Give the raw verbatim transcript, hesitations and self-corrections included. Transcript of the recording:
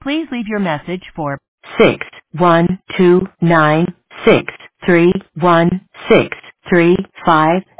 Please leave your message for six one two nine six three one six three five